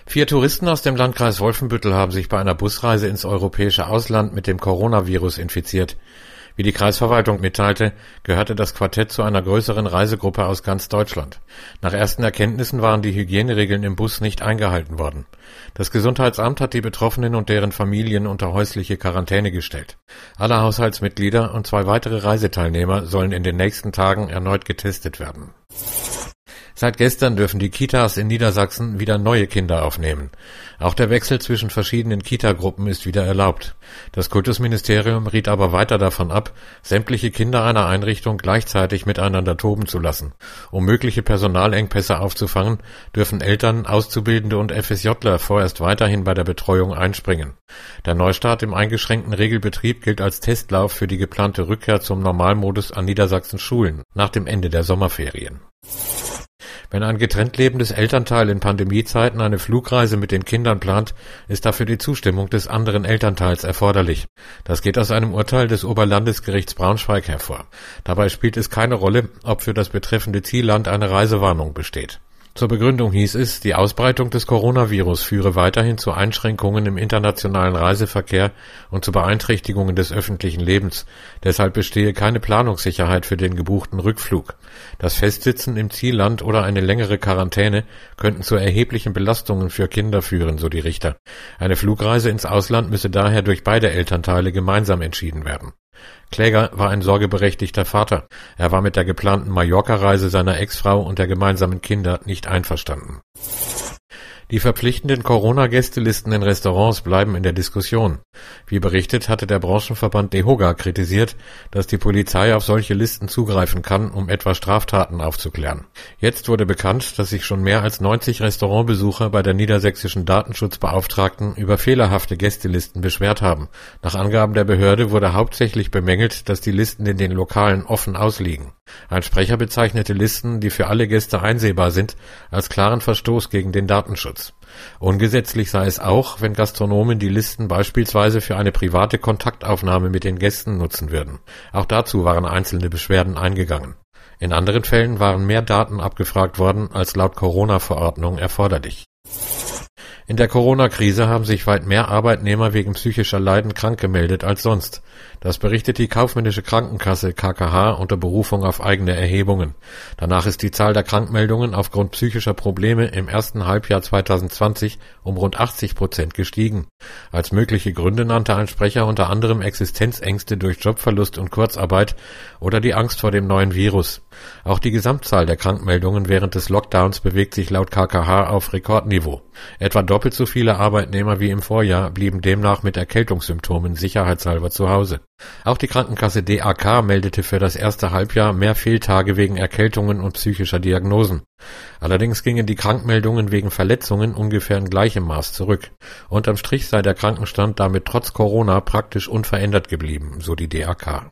4 Touristen aus dem Landkreis Wolfenbüttel haben sich bei einer Busreise ins europäische Ausland mit dem Coronavirus infiziert. Wie die Kreisverwaltung mitteilte, gehörte das Quartett zu einer größeren Reisegruppe aus ganz Deutschland. Nach ersten Erkenntnissen waren die Hygieneregeln im Bus nicht eingehalten worden. Das Gesundheitsamt hat die Betroffenen und deren Familien unter häusliche Quarantäne gestellt. Alle Haushaltsmitglieder und 2 weitere Reiseteilnehmer sollen in den nächsten Tagen erneut getestet werden. Seit gestern dürfen die Kitas in Niedersachsen wieder neue Kinder aufnehmen. Auch der Wechsel zwischen verschiedenen Kitagruppen ist wieder erlaubt. Das Kultusministerium riet aber weiter davon ab, sämtliche Kinder einer Einrichtung gleichzeitig miteinander toben zu lassen. Um mögliche Personalengpässe aufzufangen, dürfen Eltern, Auszubildende und FSJler vorerst weiterhin bei der Betreuung einspringen. Der Neustart im eingeschränkten Regelbetrieb gilt als Testlauf für die geplante Rückkehr zum Normalmodus an Niedersachsens Schulen nach dem Ende der Sommerferien. Wenn ein getrennt lebendes Elternteil in Pandemiezeiten eine Flugreise mit den Kindern plant, ist dafür die Zustimmung des anderen Elternteils erforderlich. Das geht aus einem Urteil des Oberlandesgerichts Braunschweig hervor. Dabei spielt es keine Rolle, ob für das betreffende Zielland eine Reisewarnung besteht. Zur Begründung hieß es, die Ausbreitung des Coronavirus führe weiterhin zu Einschränkungen im internationalen Reiseverkehr und zu Beeinträchtigungen des öffentlichen Lebens. Deshalb bestehe keine Planungssicherheit für den gebuchten Rückflug. Das Festsitzen im Zielland oder eine längere Quarantäne könnten zu erheblichen Belastungen für Kinder führen, so die Richter. Eine Flugreise ins Ausland müsse daher durch beide Elternteile gemeinsam entschieden werden. Kläger war ein sorgeberechtigter Vater. Er war mit der geplanten Mallorca-Reise seiner Ex-Frau und der gemeinsamen Kinder nicht einverstanden. Die verpflichtenden Corona-Gästelisten in Restaurants bleiben in der Diskussion. Wie berichtet, hatte der Branchenverband DEHOGA kritisiert, dass die Polizei auf solche Listen zugreifen kann, um etwa Straftaten aufzuklären. Jetzt wurde bekannt, dass sich schon mehr als 90 Restaurantbesucher bei der niedersächsischen Datenschutzbeauftragten über fehlerhafte Gästelisten beschwert haben. Nach Angaben der Behörde wurde hauptsächlich bemängelt, dass die Listen in den Lokalen offen ausliegen. Ein Sprecher bezeichnete Listen, die für alle Gäste einsehbar sind, als klaren Verstoß gegen den Datenschutz. Ungesetzlich sei es auch, wenn Gastronomen die Listen beispielsweise für eine private Kontaktaufnahme mit den Gästen nutzen würden. Auch dazu waren einzelne Beschwerden eingegangen. In anderen Fällen waren mehr Daten abgefragt worden, als laut Corona-Verordnung erforderlich. In der Corona-Krise haben sich weit mehr Arbeitnehmer wegen psychischer Leiden krank gemeldet als sonst. Das berichtet die kaufmännische Krankenkasse KKH unter Berufung auf eigene Erhebungen. Danach ist die Zahl der Krankmeldungen aufgrund psychischer Probleme im ersten Halbjahr 2020 um rund 80% gestiegen. Als mögliche Gründe nannte ein Sprecher unter anderem Existenzängste durch Jobverlust und Kurzarbeit oder die Angst vor dem neuen Virus. Auch die Gesamtzahl der Krankmeldungen während des Lockdowns bewegt sich laut KKH auf Rekordniveau. Etwa doppelt so viele Arbeitnehmer wie im Vorjahr blieben demnach mit Erkältungssymptomen sicherheitshalber zu Hause. Auch die Krankenkasse DAK meldete für das erste Halbjahr mehr Fehltage wegen Erkältungen und psychischer Diagnosen. Allerdings gingen die Krankmeldungen wegen Verletzungen ungefähr in gleichem Maß zurück. Unterm Strich sei der Krankenstand damit trotz Corona praktisch unverändert geblieben, so die DAK.